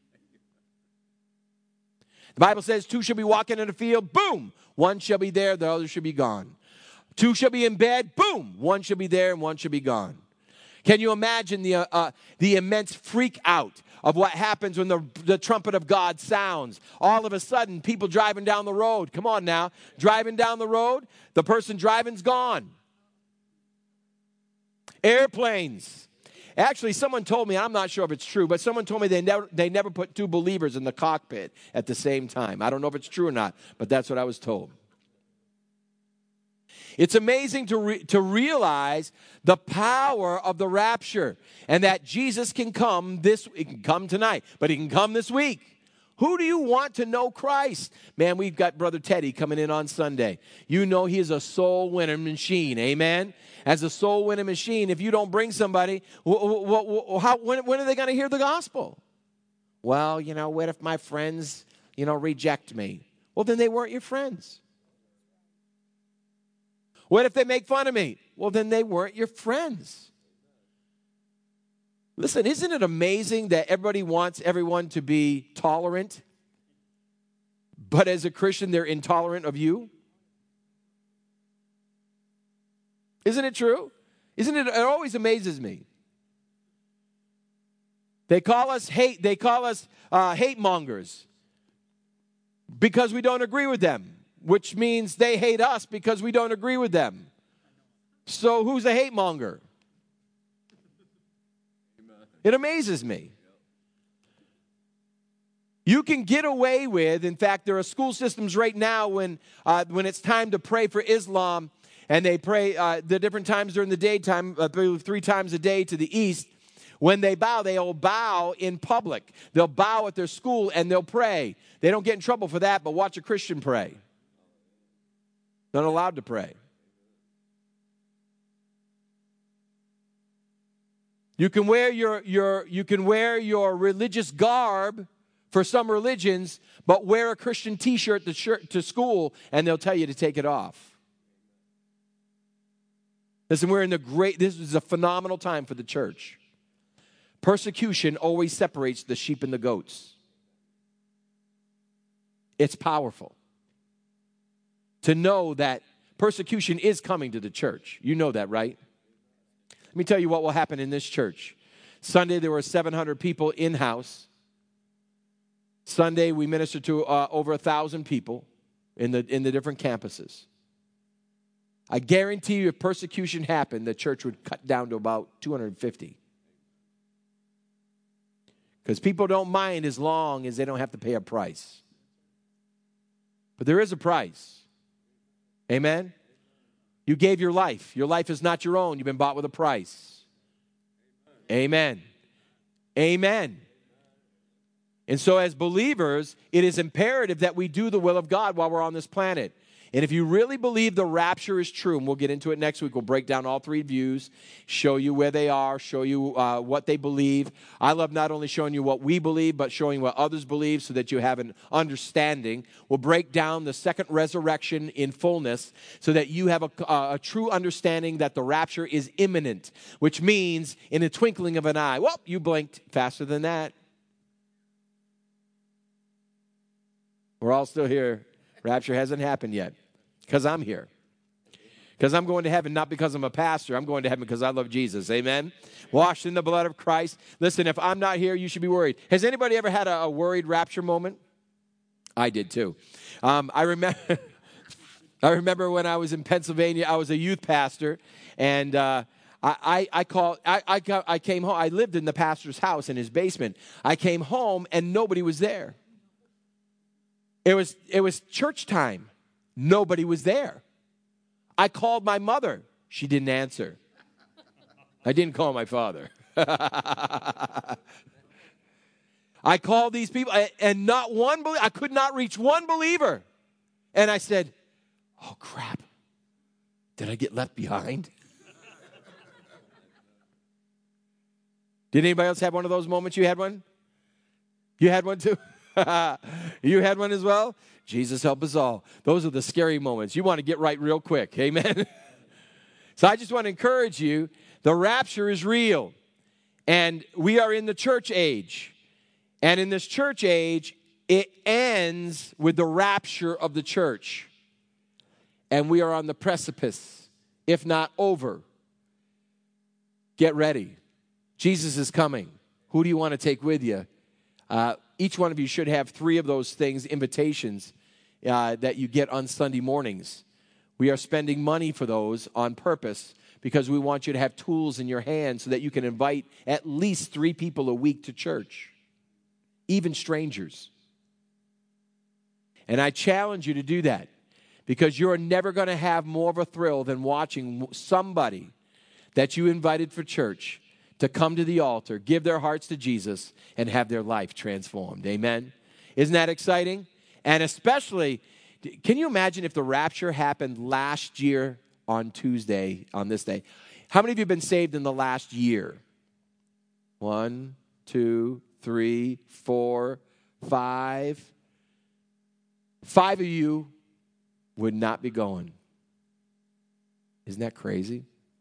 The Bible says 2 shall be walking in the field, boom, 1 shall be there, the other shall be gone. 2 shall be in bed, boom, 1 shall be there and 1 shall be gone. Can you imagine the immense freak out of what happens when the trumpet of God sounds? All of a sudden, people driving down the road, come on now, driving down the road, the person driving's gone. Airplanes. Actually, someone told me, I'm not sure if it's true, but someone told me they never put 2 believers in the cockpit at the same time. I don't know if it's true or not, but that's what I was told. It's amazing to realize the power of the rapture and that Jesus can come tonight, but he can come this week. Who do you want to know Christ? Man, we've got Brother Teddy coming in on Sunday. You know he is a soul-winning machine, amen? As a soul-winning machine, if you don't bring somebody, when are they going to hear the gospel? Well, what if my friends, reject me? Well, then they weren't your friends. What if they make fun of me? Well, then they weren't your friends. Listen, isn't it amazing that everybody wants everyone to be tolerant, but as a Christian, they're intolerant of you? Isn't it true? It always amazes me. They call us hate mongers because we don't agree with them, which means they hate us because we don't agree with them. So who's a hate monger? It amazes me. You can get away with, in fact, there are school systems right now when it's time to pray for Islam, and they pray the different times during the daytime, 3 times a day to the east. When they bow, they'll bow in public. They'll bow at their school and they'll pray. They don't get in trouble for that, but watch a Christian pray. They're not allowed to pray. You can wear your religious garb for some religions, but wear a Christian T-shirt to school, and they'll tell you to take it off. Listen, this is a phenomenal time for the church. Persecution always separates the sheep and the goats. It's powerful to know that persecution is coming to the church. You know that, right? Let me tell you what will happen in this church. Sunday, there were 700 people in-house. Sunday, we ministered to over 1,000 people in the different campuses. I guarantee you if persecution happened, the church would cut down to about 250. Because people don't mind as long as they don't have to pay a price. But there is a price. Amen? You gave your life. Your life is not your own. You've been bought with a price. Amen. Amen. And so as believers, it is imperative that we do the will of God while we're on this planet. And if you really believe the rapture is true, and we'll get into it next week, we'll break down all 3 views, show you where they are, show you what they believe. I love not only showing you what we believe, but showing what others believe so that you have an understanding. We'll break down the second resurrection in fullness so that you have a true understanding that the rapture is imminent, which means in a twinkling of an eye. Well, you blinked faster than that. We're all still here. Rapture hasn't happened yet because I'm here. Because I'm going to heaven, not because I'm a pastor. I'm going to heaven because I love Jesus. Amen? Washed in the blood of Christ. Listen, if I'm not here, you should be worried. Has anybody ever had a worried rapture moment? I did too. I remember, I remember when I was in Pennsylvania, I was a youth pastor, and I came home. I lived in the pastor's house in his basement. I came home, and nobody was there. It was church time. Nobody was there. I called my mother. She didn't answer. I didn't call my father. I called these people, and not one believer. I could not reach one believer. And I said, oh, crap. Did I get left behind? Did anybody else have one of those moments? You had one? You had one too? You had one as well? Jesus help us all. Those are the scary moments. You want to get right real quick. Amen? So I just want to encourage you. The rapture is real. And we are in the church age. And in this church age, it ends with the rapture of the church. And we are on the precipice, if not over. Get ready. Jesus is coming. Who do you want to take with you? Each one of you should have 3 of those things, invitations, that you get on Sunday mornings. We are spending money for those on purpose because we want you to have tools in your hand so that you can invite at least 3 people a week to church, even strangers. And I challenge you to do that because you're never going to have more of a thrill than watching somebody that you invited for church to come to the altar, give their hearts to Jesus, and have their life transformed. Amen? Isn't that exciting? And especially, can you imagine if the rapture happened last year on Tuesday, on this day? How many of you have been saved in the last year? 1, 2, 3, 4, 5. 5 of you would not be going. Isn't that crazy?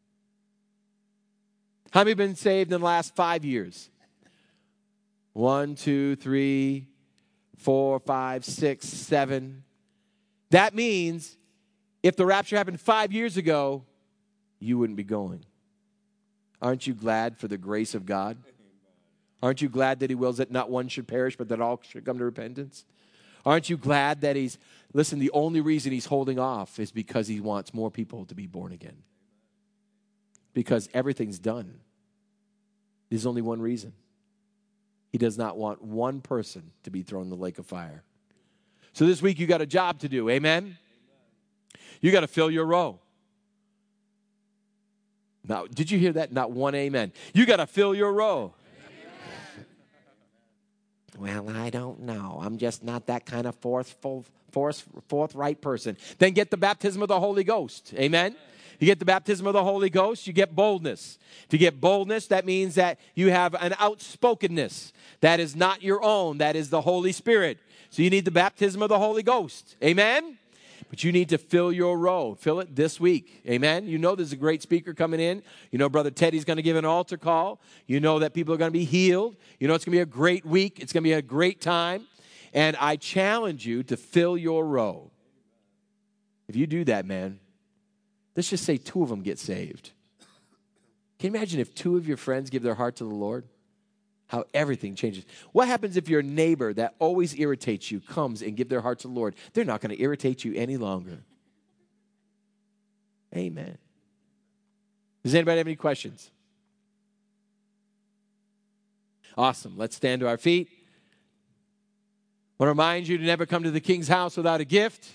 How many have been saved in the last 5 years? 1, 2, 3, 4, 5, 6, 7. That means if the rapture happened 5 years ago, you wouldn't be going. Aren't you glad for the grace of God? Aren't you glad that he wills that not one should perish, but that all should come to repentance? Aren't you glad that listen, the only reason he's holding off is because he wants more people to be born again. Because everything's done. There's only one reason. He does not want one person to be thrown in the lake of fire. So this week you got a job to do, amen? You got to fill your row. Now, did you hear that? Not one amen. You got to fill your row. Well, I don't know. I'm just not that kind of forthright person. Then get the baptism of the Holy Ghost. Amen? You get the baptism of the Holy Ghost, you get boldness. To get boldness, that means that you have an outspokenness. That is not your own. That is the Holy Spirit. So you need the baptism of the Holy Ghost. Amen? But you need to fill your row. Fill it this week. Amen? You know there's a great speaker coming in. You know Brother Teddy's going to give an altar call. You know that people are going to be healed. You know it's going to be a great week. It's going to be a great time. And I challenge you to fill your row. If you do that, man, let's just say 2 of them get saved. Can you imagine if 2 of your friends give their heart to the Lord? How everything changes. What happens if your neighbor that always irritates you comes and give their heart to the Lord? They're not going to irritate you any longer. Amen. Does anybody have any questions? Awesome. Let's stand to our feet. I want to remind you to never come to the King's house without a gift.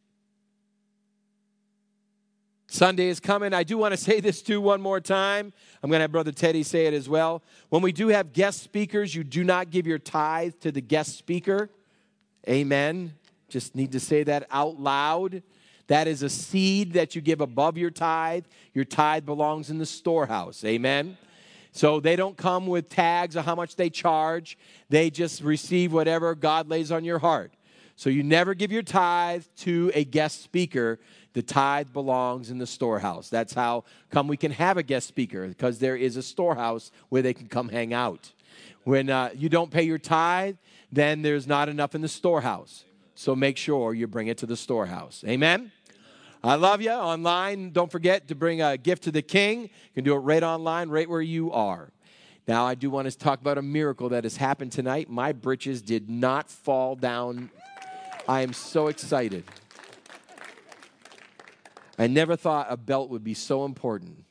Sunday is coming. I do want to say this too one more time. I'm going to have Brother Teddy say it as well. When we do have guest speakers, you do not give your tithe to the guest speaker. Amen. Just need to say that out loud. That is a seed that you give above your tithe. Your tithe belongs in the storehouse. Amen. So they don't come with tags of how much they charge. They just receive whatever God lays on your heart. So you never give your tithe to a guest speaker. The tithe belongs in the storehouse. That's how come we can have a guest speaker, because there is a storehouse where they can come hang out. When you don't pay your tithe, then there's not enough in the storehouse. So make sure you bring it to the storehouse. Amen? I love you. Online, don't forget to bring a gift to the King. You can do it right online, right where you are. Now, I do want to talk about a miracle that has happened tonight. My britches did not fall down I am so excited. I never thought a belt would be so important.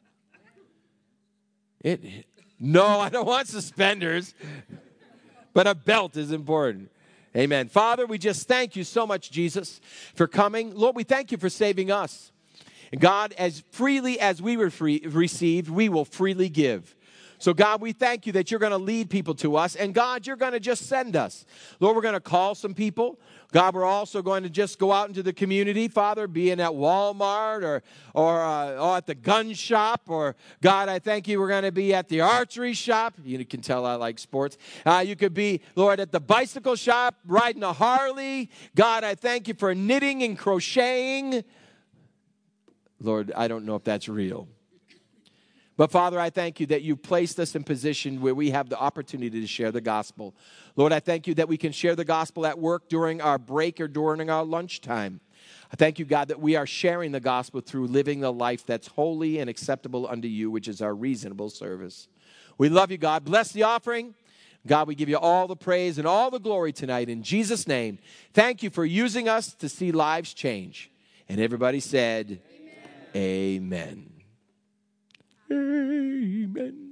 No, I don't want suspenders, but a belt is important. Amen. Father, we just thank you so much, Jesus, for coming. Lord, we thank you for saving us. And God, as freely as we were received, we will freely give. So, God, we thank you that you're going to lead people to us. And, God, you're going to just send us. Lord, we're going to call some people. God, we're also going to just go out into the community, Father, being at Walmart or at the gun shop. Or, God, I thank you we're going to be at the archery shop. You can tell I like sports. You could be, Lord, at the bicycle shop, riding a Harley. God, I thank you for knitting and crocheting. Lord, I don't know if that's real. But, Father, I thank you that you placed us in position where we have the opportunity to share the gospel. Lord, I thank you that we can share the gospel at work during our break or during our lunchtime. I thank you, God, that we are sharing the gospel through living the life that's holy and acceptable unto you, which is our reasonable service. We love you, God. Bless the offering. God, we give you all the praise and all the glory tonight in Jesus' name. Thank you for using us to see lives change. And everybody said, Amen. Amen. Amen.